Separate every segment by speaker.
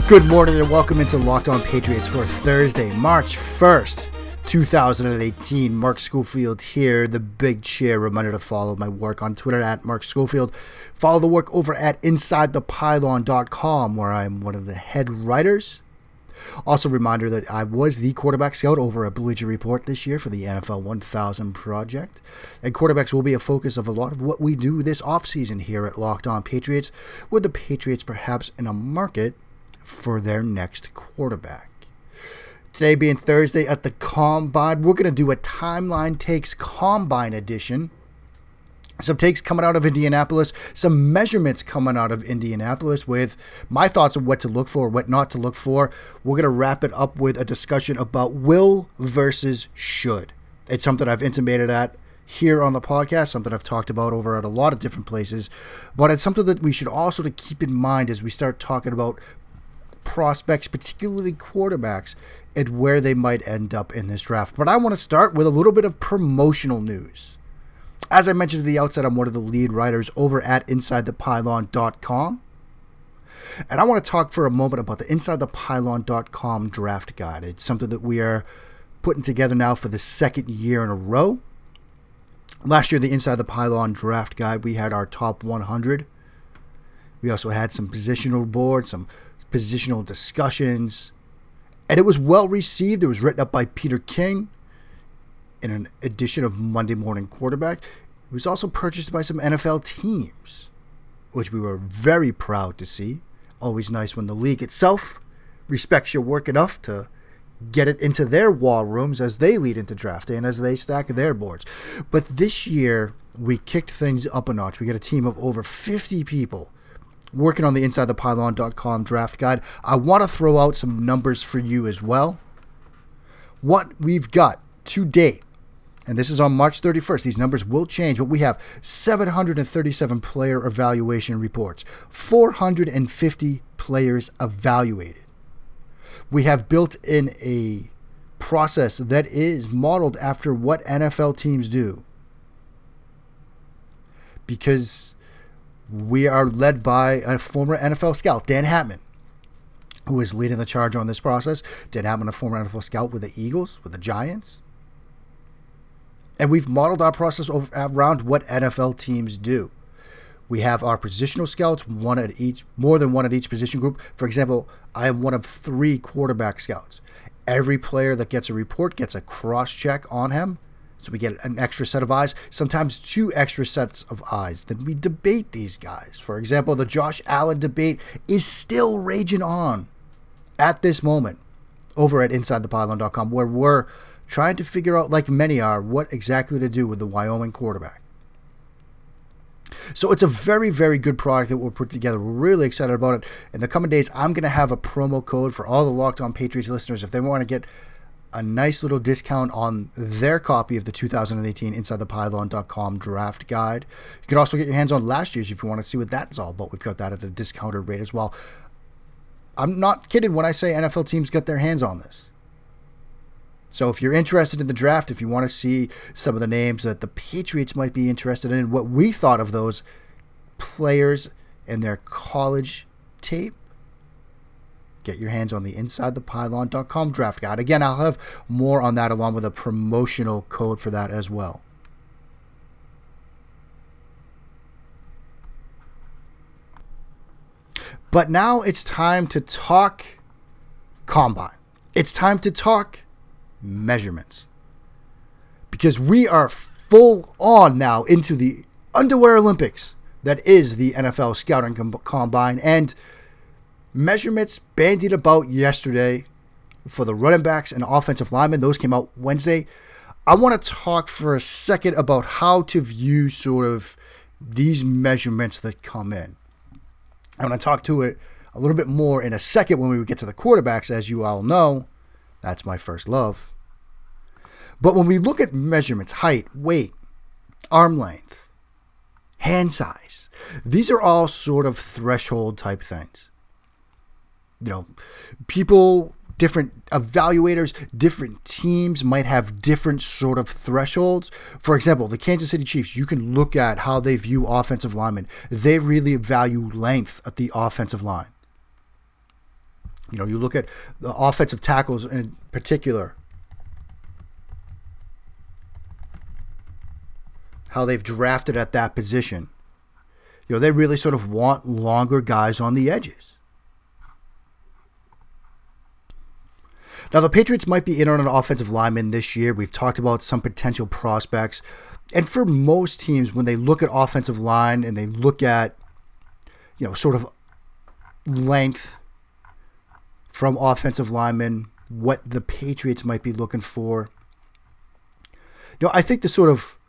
Speaker 1: Good morning and welcome into Locked On Patriots for Thursday, March 1st, 2018. Mark Schofield here, the Big Chair. Reminder to follow my work on Twitter at Mark Schofield. Follow the work over at InsideThePylon.com, where I'm one of the head writers. Also, reminder that I was the quarterback scout over at Bleacher Report this year for the NFL 1000 project. And quarterbacks will be a focus of a lot of what we do this offseason here at Locked On Patriots, with the Patriots perhaps in a market for their next quarterback. Today being Thursday at the Combine, we're going to do a Timeline Takes Combine edition. Some takes coming out of Indianapolis, some measurements coming out of Indianapolis with my thoughts on what to look for, what not to look for. We're going to wrap it up with a discussion about will versus should. It's something I've intimated at here on the podcast, something I've talked about over at a lot of different places, but it's something that we should also to keep in mind as we start talking about prospects, particularly quarterbacks, and where they might end up in this draft. But I want to start with a little bit of promotional news. As I mentioned at the outset, I'm one of the lead writers over at InsideThePylon.com. And I want to talk for a moment about the InsideThePylon.com draft guide. It's something that we are putting together now for the second year in a row. Last year, the Inside the Pylon draft guide, we had our top 100. We also had some positional boards, some positional discussions, and it was well received. It was written up by Peter King in an edition of Monday Morning Quarterback. It was also purchased by some NFL teams, which we were very proud to see. Always nice when the league itself respects your work enough to get it into their war rooms as they lead into draft day and as they stack their boards. But this year, we kicked things up a notch. We got a team of over 50 people working on the InsideThePylon.com draft guide. I want to throw out some numbers for you as well. What we've got to date, and this is on March 31st, these numbers will change, but we have 737 player evaluation reports, 450 players evaluated. We have built in a process that is modeled after what NFL teams do, because we are led by a former NFL scout, Dan Hatman, who is leading the charge on this process. Dan Hatman, a former NFL scout with the Eagles, with the Giants. And we've modeled our process around what NFL teams do. We have our positional scouts, more than one at each position group. For example, I am one of 3 quarterback scouts. Every player that gets a report gets a cross-check on him. So we get an extra set of eyes, sometimes 2 extra sets of eyes. Then we debate these guys. For example, the Josh Allen debate is still raging on at this moment over at InsideThePylon.com, where we're trying to figure out, like many are, what exactly to do with the Wyoming quarterback. So it's a very, very good product that we'll put together. We're really excited about it. In the coming days, I'm going to have a promo code for all the Locked On Patriots listeners if they want to get a nice little discount on their copy of the 2018 InsideThePylon.com draft guide. You can also get your hands on last year's if you want to see what that's all about. We've got that at a discounted rate as well. I'm not kidding when I say NFL teams got their hands on this. So if you're interested in the draft, if you want to see some of the names that the Patriots might be interested in, what we thought of those players and their college tape, get your hands on the InsideThePylon.com draft guide. Again, I'll have more on that along with a promotional code for that as well. But now it's time to talk Combine. It's time to talk measurements. Because we are full on now into the underwear Olympics that is the NFL Scouting Combine, and measurements bandied about yesterday for the running backs and offensive linemen. Those came out Wednesday. I want to talk for a second about how to view sort of these measurements that come in. I want to talk to it a little bit more in a second when we get to the quarterbacks. As you all know, that's my first love. But when we look at measurements, height, weight, arm length, hand size, these are all sort of threshold type things. You know, people, different evaluators, different teams might have different sort of thresholds. For example, the Kansas City Chiefs, you can look at how they view offensive linemen. They really value length at the offensive line. You look at the offensive tackles in particular, how they've drafted at that position. They really sort of want longer guys on the edges. Now, the Patriots might be in on an offensive lineman this year. We've talked about some potential prospects. And for most teams, when they look at offensive line and they look at, sort of length from offensive linemen, what the Patriots might be looking for, I think the sort of,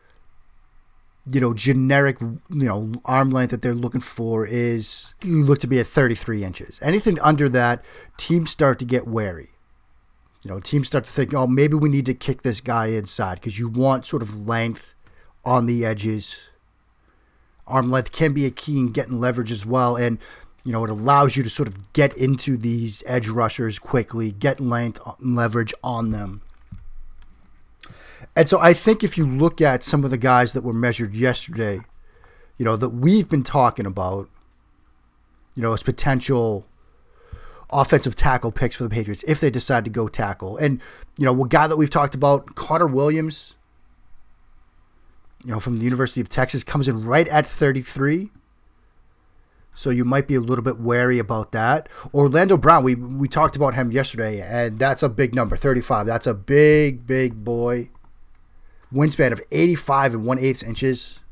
Speaker 1: generic, arm length that they're looking for is, you look to be at 33 inches. Anything under that, teams start to get wary. Teams start to think, maybe we need to kick this guy inside, because you want sort of length on the edges. Arm length can be a key in getting leverage as well, and it allows you to sort of get into these edge rushers quickly, get length and leverage on them. And so I think if you look at some of the guys that were measured yesterday, that we've been talking about, as potential offensive tackle picks for the Patriots if they decide to go tackle. And, a guy that we've talked about, Connor Williams, from the University of Texas, comes in right at 33. So you might be a little bit wary about that. Orlando Brown, we talked about him yesterday, and that's a big number, 35. That's a big, big boy. Wingspan of 85 and 1/8 inches.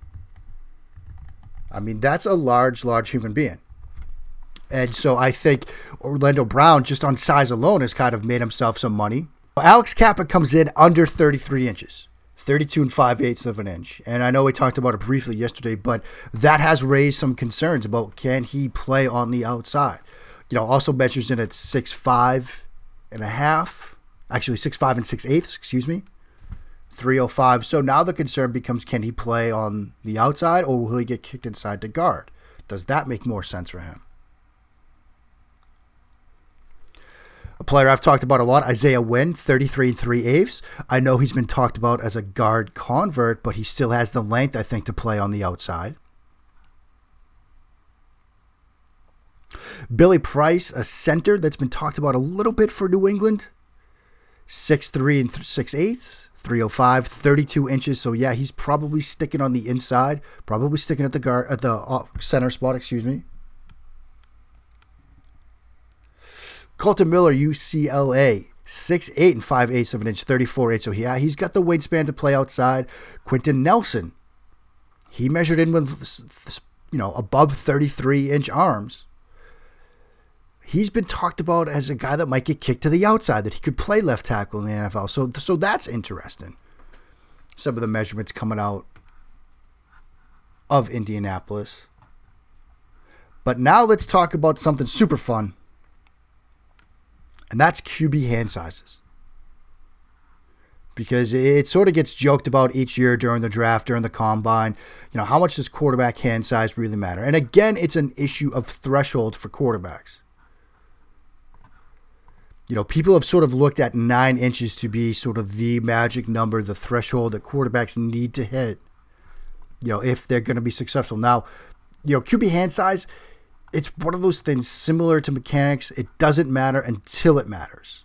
Speaker 1: I mean, that's a large, large human being. And so I think Orlando Brown, just on size alone, has kind of made himself some money. Alex Kappa comes in under 33 inches, 32 and 5/8 of an inch. And I know we talked about it briefly yesterday, but that has raised some concerns about can he play on the outside. Also measures in at 6'5 and a half, actually 6'5 and 6/8, 305. So now the concern becomes, can he play on the outside, or will he get kicked inside to guard? Does that make more sense for him? A player I've talked about a lot, Isaiah Wynn, 33 and 3/8. I know he's been talked about as a guard convert, but he still has the length, I think, to play on the outside. Billy Price, a center that's been talked about a little bit for New England, 6'3 and 6/8. 305, 32 inches. So yeah, he's probably sticking on the inside, probably sticking at the center spot, Colton Miller, UCLA, 6'8 and 5/8 of an inch, 34 So yeah, he's got the wingspan to play outside. Quentin Nelson, he measured in with, above 33-inch arms. He's been talked about as a guy that might get kicked to the outside, that he could play left tackle in the NFL. So that's interesting. Some of the measurements coming out of Indianapolis. But now let's talk about something super fun. And that's QB hand sizes. Because it sort of gets joked about each year during the draft, during the combine. How much does quarterback hand size really matter? And again, it's an issue of threshold for quarterbacks. People have sort of looked at 9 inches to be sort of the magic number, the threshold that quarterbacks need to hit, if they're going to be successful. Now, QB hand size, it's one of those things similar to mechanics. It doesn't matter until it matters.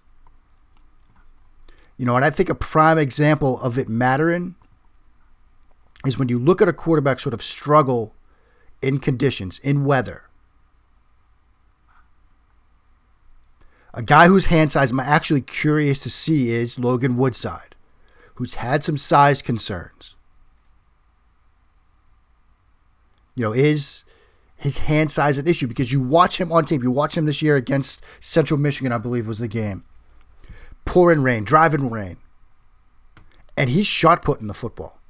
Speaker 1: And I think a prime example of it mattering is when you look at a quarterback sort of struggle in conditions, in weather. A guy whose hand size I'm actually curious to see is Logan Woodside, who's had some size concerns. Is his hand size an issue? Because you watch him on tape. You watch him this year against Central Michigan, I believe was the game. Pouring rain, driving rain. And he's shot putting the football.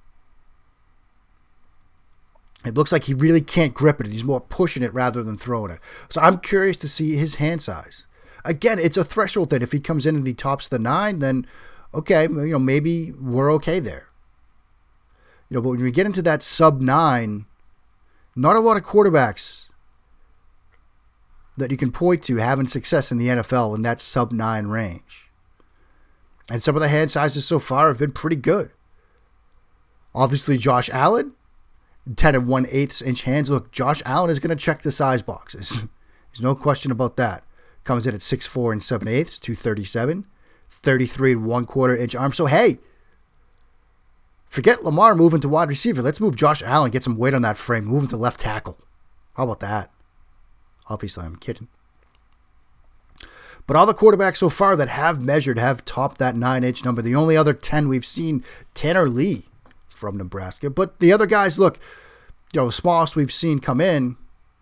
Speaker 1: It looks like he really can't grip it. He's more pushing it rather than throwing it. So I'm curious to see his hand size. Again, it's a threshold thing. If he comes in and he tops the 9, then okay, maybe we're okay there. But when we get into that sub 9, not a lot of quarterbacks that you can point to having success in the NFL in that sub 9 range. And some of the hand sizes so far have been pretty good. Obviously, Josh Allen, 10 and 1/8 inch hands. Look, Josh Allen is going to check the size boxes. There's no question about that. Comes in at 6'4 and 7/8, 237, 33 and 1/4 inch arm. So, hey, forget Lamar moving to wide receiver. Let's move Josh Allen, get some weight on that frame, move him to left tackle. How about that? Obviously, I'm kidding. But all the quarterbacks so far that have measured have topped that 9-inch number. The only other 10 we've seen, Tanner Lee from Nebraska. But the other guys, look, the smallest we've seen come in,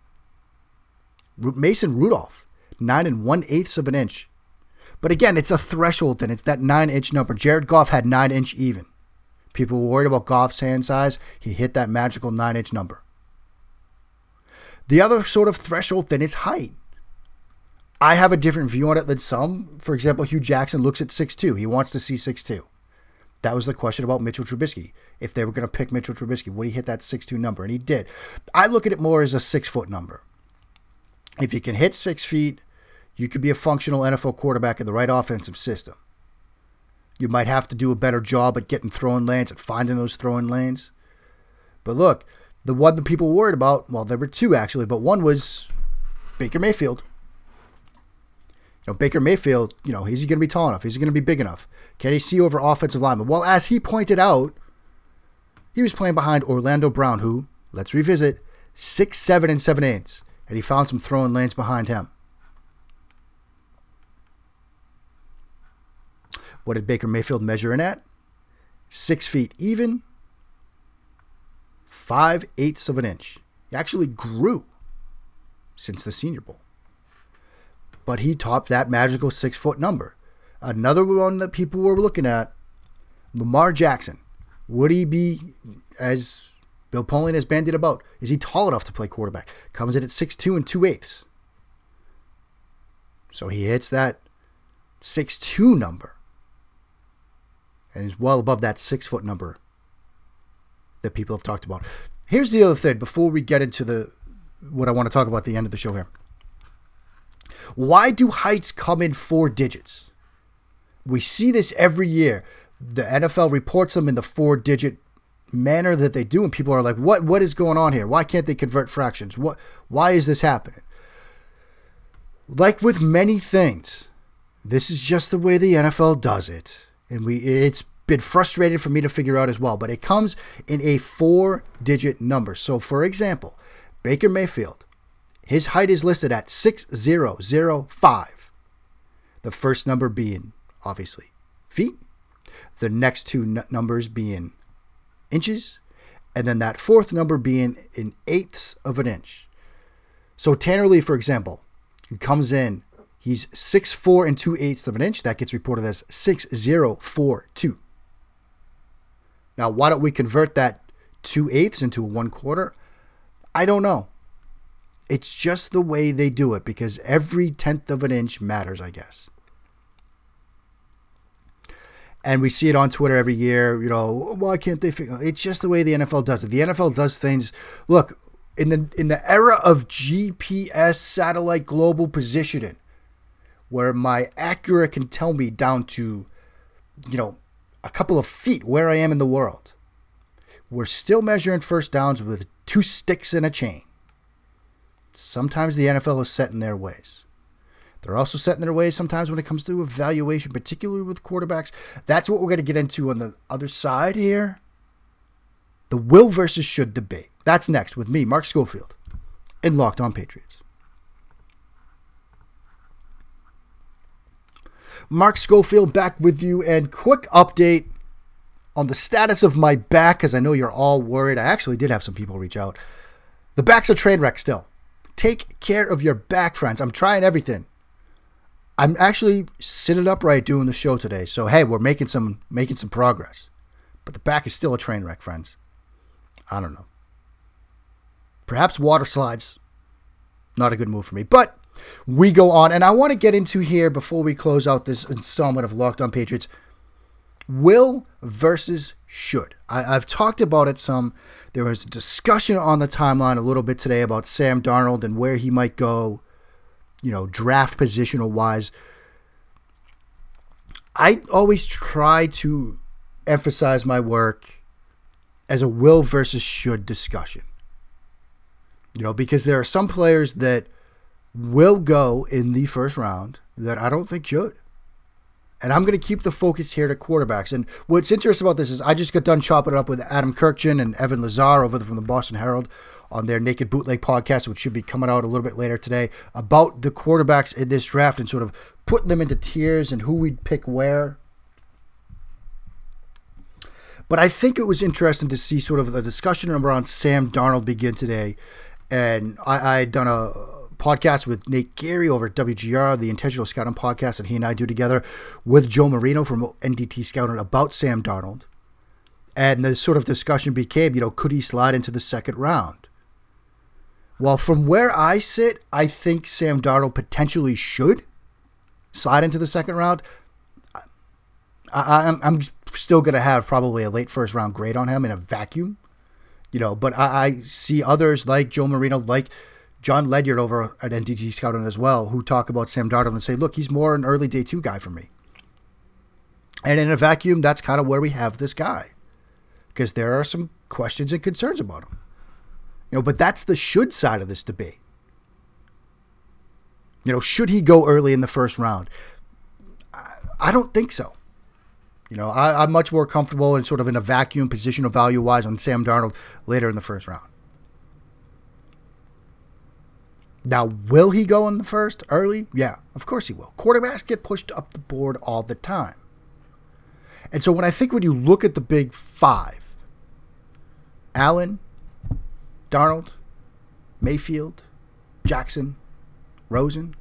Speaker 1: Mason Rudolph, 9 1/8 of an inch. But again, it's a threshold, and it's that 9-inch number. Jared Goff had 9-inch even. People were worried about Goff's hand size. He hit that magical 9-inch number. The other sort of threshold then is height. I have a different view on it than some. For example, Hugh Jackson looks at 6'2". He wants to see 6'2". That was the question about Mitchell Trubisky. If they were going to pick Mitchell Trubisky, would he hit that 6'2" number? And he did. I look at it more as a 6-foot number. If you can hit 6 feet, you could be a functional NFL quarterback in the right offensive system. You might have to do a better job at getting throwing lanes, at finding those throwing lanes. But look, the one that people were worried about, well, there were two actually, but one was Baker Mayfield. Baker Mayfield, is he going to be tall enough? Is he going to be big enough? Can he see over offensive linemen? Well, as he pointed out, he was playing behind Orlando Brown, who, let's revisit, 6'7 and 7/8, and he found some throwing lanes behind him. What did Baker Mayfield measure in at? 6 feet even, 5/8 of an inch. He actually grew since the Senior Bowl. But he topped that magical 6-foot number. Another one that people were looking at, Lamar Jackson. Would he be, as Bill Polian has bandied about, is he tall enough to play quarterback? Comes in at 6'2 and 2/8. So he hits that 6'2 number. And is well above that 6-foot number that people have talked about. Here's the other thing before we get into what I want to talk about at the end of the show here. Why do heights come in 4 digits? We see this every year. The NFL reports them in the 4-digit manner that they do, and people are like, what is going on here? Why can't they convert fractions? Why is this happening? Like with many things, this is just the way the NFL does it. And it's been frustrating for me to figure out as well, but it comes in a 4-digit number. So, for example, Baker Mayfield, his height is listed at 6'005. The first number being, obviously, feet. The next two numbers being inches. And then that fourth number being in 1/8 of an inch. So Tanner Lee, for example, he comes in. He's 6'4 and 2/8 of an inch. That gets reported as 6'042. Now, why don't we convert that 2/8 into a 1/4? I don't know. It's just the way they do it because every 1/10 of an inch matters, I guess. And we see it on Twitter every year. Why can't they figure? It's just the way the NFL does it. The NFL does things. Look, in the era of GPS satellite global positioning, where my Acura can tell me down to, a couple of feet where I am in the world. We're still measuring first downs with 2 sticks and a chain. Sometimes the NFL is set in their ways. They're also set in their ways sometimes when it comes to evaluation, particularly with quarterbacks. That's what we're going to get into on the other side here. The will versus should debate. That's next with me, Mark Schofield, in Locked On Patriots. Mark Schofield back with you, and quick update on the status of my back, because I know you're all worried. I actually did have some people reach out. The back's a train wreck still. Take care of your back, friends. I'm trying everything. I'm actually sitting upright doing the show today, so hey, we're making some progress. But the back is still a train wreck, friends. I don't know. Perhaps water slides. Not a good move for me, but we go on, and I want to get into here before we close out this installment of Locked On Patriots. Will versus should. I've talked about it some. There was a discussion on the timeline a little bit today about Sam Darnold and where he might go, draft positional wise. I always try to emphasize my work as a will versus should discussion. Because there are some players that will go in the first round that I don't think should. And I'm going to keep the focus here to quarterbacks. And what's interesting about this is I just got done chopping it up with Adam Kirkjian and Evan Lazar over from the Boston Herald on their Naked Bootleg podcast, which should be coming out a little bit later today, about the quarterbacks in this draft and sort of putting them into tiers and who we'd pick where. But I think it was interesting to see sort of the discussion around Sam Darnold begin today. And I had done a podcast with Nate Geary over at WGR, the Intentional Scouting podcast that he and I do together with Joe Marino from NDT Scouting about Sam Darnold. And the sort of discussion became, could he slide into the second round? Well, from where I sit, I think Sam Darnold potentially should slide into the second round. I'm still going to have probably a late first round grade on him in a vacuum, but I see others like Joe Marino, like John Ledyard over at NDT Scouting as well, who talk about Sam Darnold and say, look, he's more an early day 2 guy for me. And in a vacuum, that's kind of where we have this guy, because there are some questions and concerns about him. But that's the should side of this debate. Should he go early in the first round? I don't think so. I'm much more comfortable in sort of in a vacuum positional value-wise on Sam Darnold later in the first round. Now, will he go in the first early? Yeah, of course he will. Quarterbacks get pushed up the board all the time. And so when you look at the big 5, Allen, Darnold, Mayfield, Jackson, Rosen,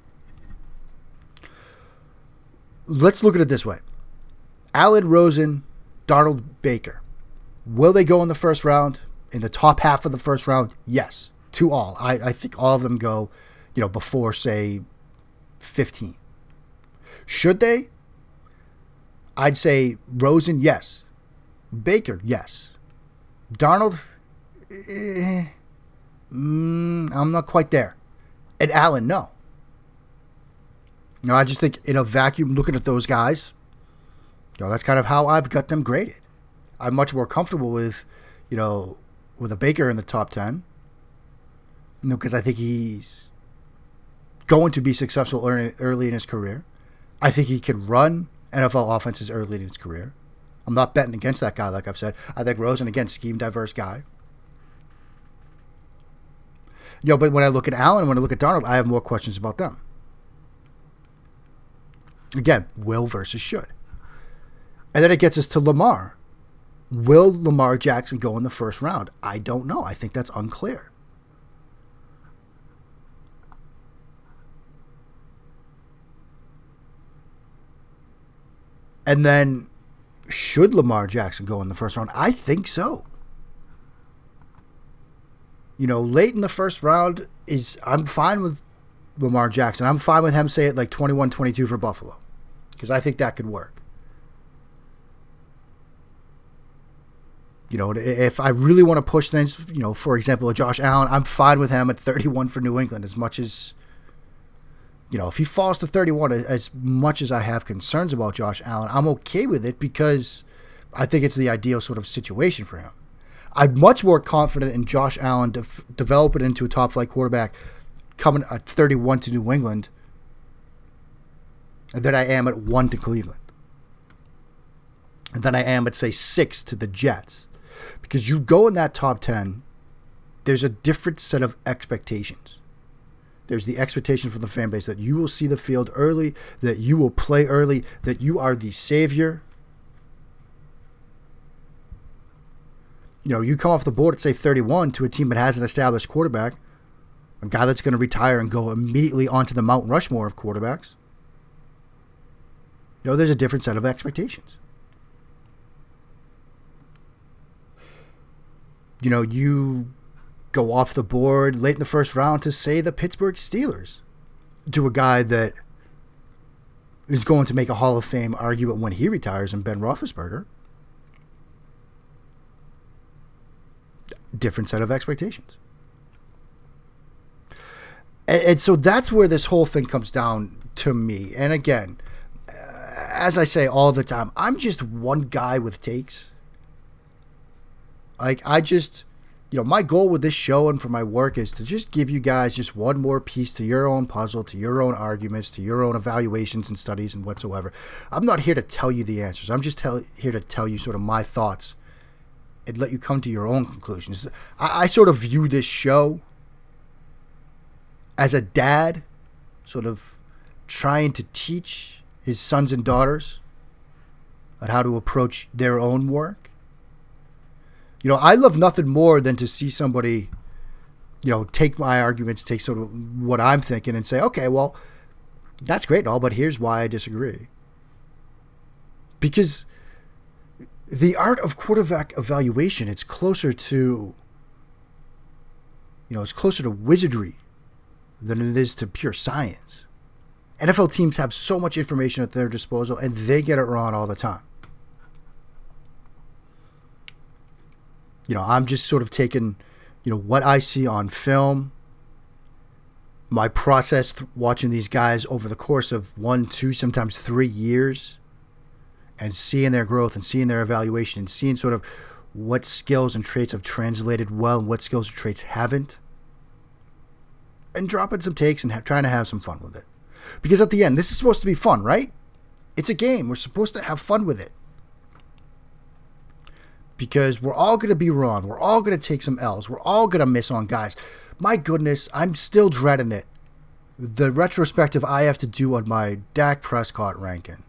Speaker 1: let's look at it this way. Allen, Rosen, Darnold, Baker. Will they go in the first round? In the top half of the first round? Yes, to all. I think all of them go, before, say, 15. Should they? I'd say Rosen, yes. Baker, yes. Darnold, I'm not quite there. And Allen, no. I just think in a vacuum, looking at those guys, that's kind of how I've got them graded. I'm much more comfortable with, with a Baker in the top 10. Because I think he's going to be successful early in his career. I think he can run NFL offenses early in his career. I'm not betting against that guy, like I've said. I think Rosen, again, scheme-diverse guy. But when I look at Allen and when I look at Darnold, I have more questions about them. Again, will versus should. And then it gets us to Lamar. Will Lamar Jackson go in the first round? I don't know. I think that's unclear. And then, should Lamar Jackson go in the first round? I think so. Late in the first round I'm fine with Lamar Jackson. I'm fine with him, say it like 21-22 for Buffalo, because I think that could work. If I really want to push things, for example, a Josh Allen, I'm fine with him at 31 for New England, as much as, if he falls to 31, as much as I have concerns about Josh Allen, I'm okay with it because I think it's the ideal sort of situation for him. I'm much more confident in Josh Allen developing into a top-flight quarterback coming at 31 to New England than I am at 1 to Cleveland. And then I am at, say, 6 to the Jets. Because you go in that top 10, there's a different set of expectations. There's the expectation from the fan base that you will see the field early, that you will play early, that you are the savior. You come off the board at, say, 31 to a team that has an established quarterback, a guy that's going to retire and go immediately onto the Mount Rushmore of quarterbacks. There's a different set of expectations. You go off the board late in the first round to, say, the Pittsburgh Steelers, to a guy that is going to make a Hall of Fame argument when he retires in Ben Roethlisberger. Different set of expectations. And so that's where this whole thing comes down to me. And again, as I say all the time, I'm just one guy with takes. Like, my goal with this show and for my work is to just give you guys just one more piece to your own puzzle, to your own arguments, to your own evaluations and studies and whatsoever. I'm not here to tell you the answers. I'm just here to tell you sort of my thoughts and let you come to your own conclusions. I sort of view this show as a dad sort of trying to teach his sons and daughters on how to approach their own work. I love nothing more than to see somebody, take my arguments, take sort of what I'm thinking and say, okay, well, that's great and all, but here's why I disagree. Because the art of quarterback evaluation, it's closer to, it's closer to wizardry than it is to pure science. NFL teams have so much information at their disposal and they get it wrong all the time. I'm just sort of taking, what I see on film, my process watching these guys over the course of 1, 2, sometimes 3 years, and seeing their growth and seeing their evaluation and seeing sort of what skills and traits have translated well and what skills and traits haven't, and dropping some takes and trying to have some fun with it. Because at the end, this is supposed to be fun, right? It's a game. We're supposed to have fun with it. Because we're all going to be wrong. We're all going to take some L's. We're all going to miss on guys. My goodness, I'm still dreading it. The retrospective I have to do on my Dak Prescott ranking.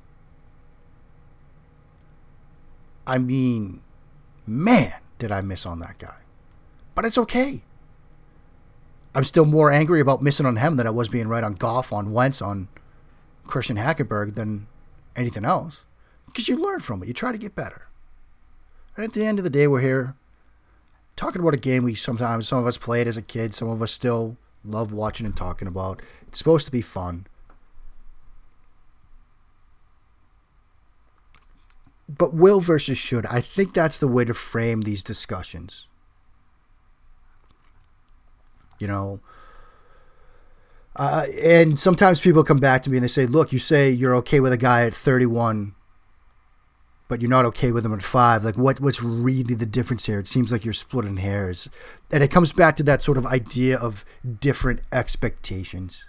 Speaker 1: I mean, man, did I miss on that guy. But it's okay. I'm still more angry about missing on him than I was being right on Goff, on Wentz, on Christian Hackenberg than anything else. Because you learn from it. You try to get better. And at the end of the day, we're here talking about a game some of us played as a kid. Some of us still love watching and talking about. It's supposed to be fun. But will versus should, I think that's the way to frame these discussions. And sometimes people come back to me and they say, look, you say you're okay with a guy at 31, but you're not okay with him at 5. Like, what's really the difference here? It seems like you're splitting hairs. And it comes back to that sort of idea of different expectations.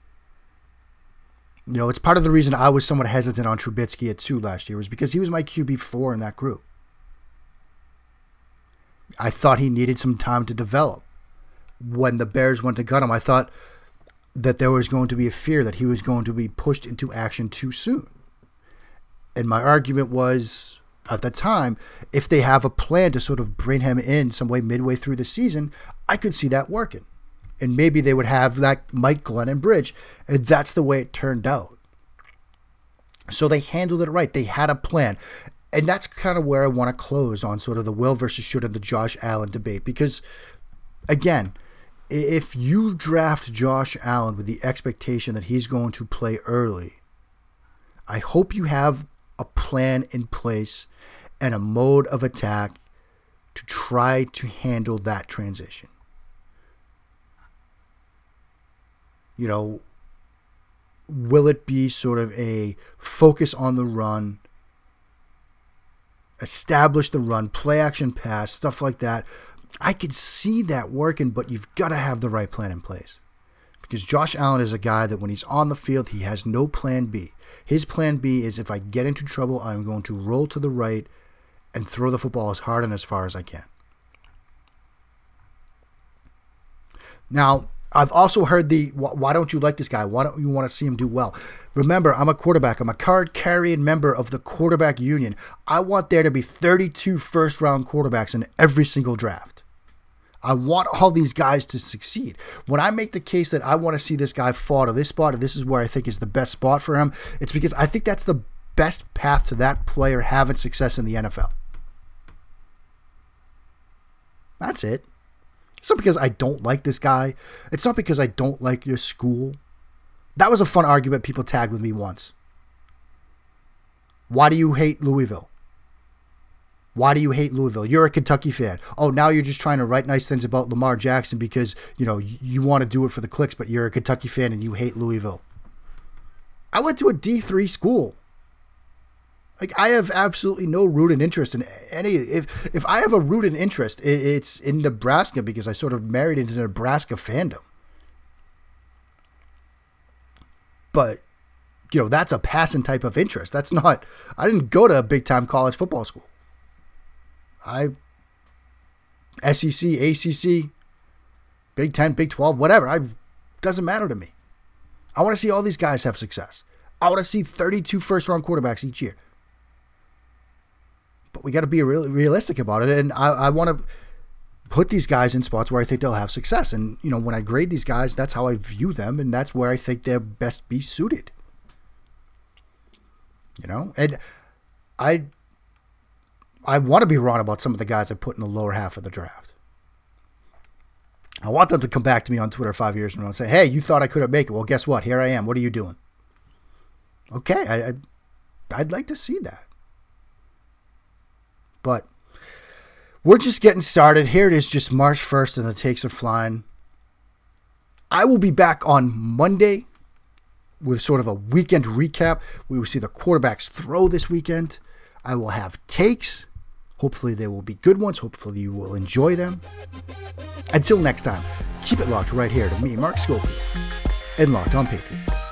Speaker 1: It's part of the reason I was somewhat hesitant on Trubisky at 2 last year was because he was my QB4 in that group. I thought he needed some time to develop. When the Bears went to gut him, I thought that there was going to be a fear that he was going to be pushed into action too soon. And my argument was, at the time, if they have a plan to sort of bring him in some way midway through the season, I could see that working. And maybe they would have that Mike Glennon bridge. And that's the way it turned out. So they handled it right. They had a plan. And that's kind of where I want to close on sort of the will versus should of the Josh Allen debate. Because, again, if you draft Josh Allen with the expectation that he's going to play early, I hope you have a plan in place and a mode of attack to try to handle that transition. Will it be sort of a focus on the run, establish the run, play action pass, stuff like that? I could see that working, but you've got to have the right plan in place. Because Josh Allen is a guy that when he's on the field, he has no plan B. His plan B is if I get into trouble, I'm going to roll to the right and throw the football as hard and as far as I can. Now, I've also heard why don't you like this guy? Why don't you want to see him do well? Remember, I'm a quarterback. I'm a card-carrying member of the quarterback union. I want there to be 32 first-round quarterbacks in every single draft. I want all these guys to succeed. When I make the case that I want to see this guy fall to this spot, and this is where I think is the best spot for him, it's because I think that's the best path to that player having success in the NFL. That's it. It's not because I don't like this guy. It's not because I don't like your school. That was a fun argument people tagged with me once. Why do you hate Louisville? Why do you hate Louisville? You're a Kentucky fan. Oh, now you're just trying to write nice things about Lamar Jackson because, you want to do it for the clicks, but you're a Kentucky fan and you hate Louisville. I went to a D3 school. Like, I have absolutely no rooted interest in any. If I have a rooted interest, it's in Nebraska because I sort of married into Nebraska fandom. But, that's a passing type of interest. That's not. I didn't go to a big time college football school. SEC, ACC, Big 10, Big 12, whatever. Doesn't matter to me. I want to see all these guys have success. I want to see 32 first-round quarterbacks each year. But we got to be realistic about it, and I want to put these guys in spots where I think they'll have success. And, when I grade these guys, that's how I view them, and that's where I think they're best be suited. And I want to be wrong about some of the guys I put in the lower half of the draft. I want them to come back to me on Twitter 5 years from now and say, hey, you thought I couldn't make it. Well, guess what? Here I am. What are you doing? Okay, I'd like to see that. But we're just getting started. Here it is, just March 1st, and the takes are flying. I will be back on Monday with sort of a weekend recap. We will see the quarterbacks throw this weekend. I will have takes. Hopefully they will be good ones. Hopefully you will enjoy them. Until next time, keep it locked right here to me, Mark Schofield, and Locked On Patriots.